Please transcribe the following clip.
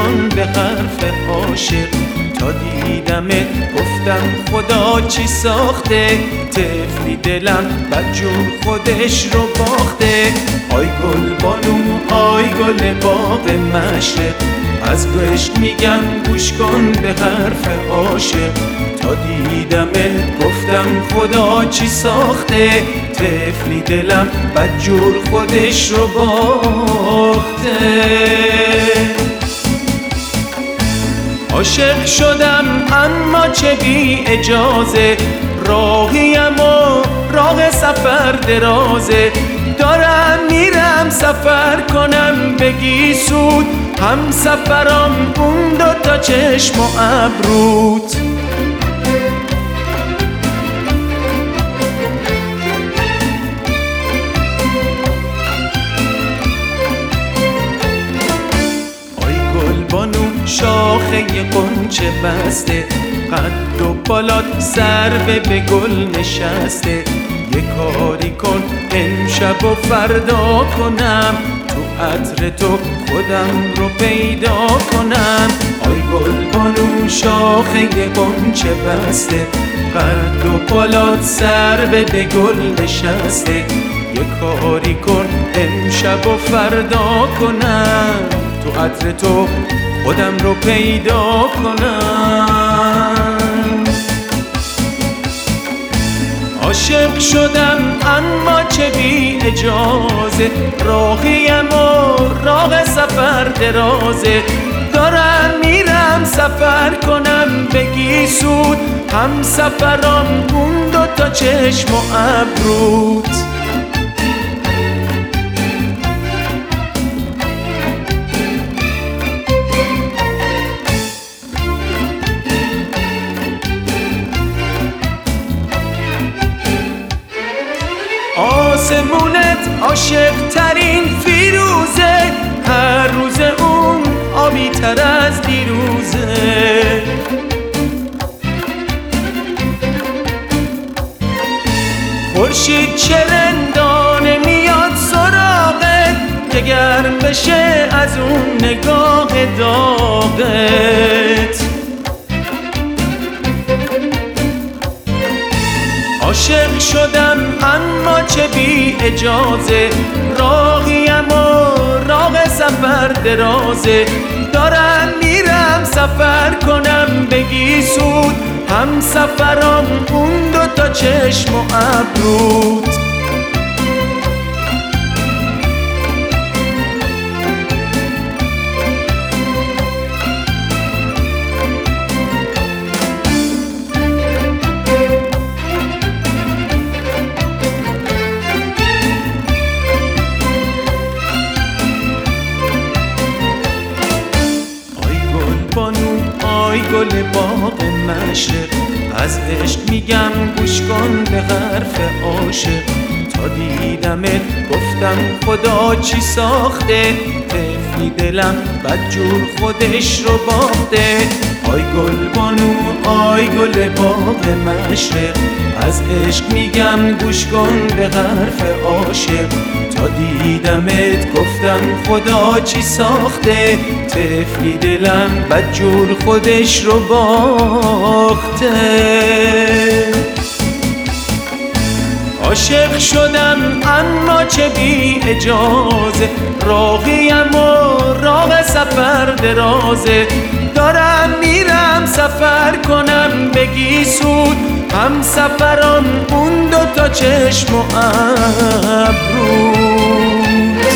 کن به حرف عاشق. تا دیدمت گفتم خدا چی ساخته، طفلی دلم بدجور خودش رو باخته. آی گل بانو آی گل باغ مشرق، از عشق میگم گوش کن به حرف عاشق. تا دیدمت گفتم خدا چی ساخته، طفلی دلم بدجور خودش رو باخته. عاشق شدم اما چه بی اجازه، راهیم و راه سفر درازه. دارم میرم سفر کنم بگی سود، هم سفرم اون دوتا چشم و ابروت. شاخه قنچه بسته، قد و بالات سربه به گل نشسته. یه کاری کن امشب و فردا کنم، تو عطر تو خودم رو پیدا کنم. آی گل بانو شاخه قنچه بسته، قد و بالات سربه به گل نشسته. یه کاری کن امشب و فردا کنم، تو عطر تو خودم رو پیدا کنم. عاشق شدم اما چه بی اجازه، راهیم و راه سفر درازه. دارم میرم سفر کنم بگی سود، هم سفرم اون دوتا چشم و ابروت. آسمونت عاشق ترین فیروزه، هر روز اون آبی تر از دیروزه. خورشید چرندانه میاد سراغت، که گرم بشه از اون نگاه داغت. عاشق شدم اما چه بی اجازه، راهیم و راه سفر درازه. دارم میرم سفر کنم بگی سود، هم سفرم اون دوتا چشم و ابروت. آی گل باغ مشرق، از عشق میگم گوش کن به حرف عاشق. تا دیدمت گفتم خدا چی ساخته، طفلی دلم بدجور خودش رو باخته. آی گل بانو آی گل باغ مشرق، از عشق میگم گوش کن به حرف عاشق. تا دیدمت گفتم خدا چی ساخته، طفلی دلم بدجور خودش رو باخته. عاشق شدم اما چه بی اجازه، راهیم و راه سفر درازه. دارم میرم سفر کنم بگی سود، هم سفرم اون دوتا چشم و ابرو.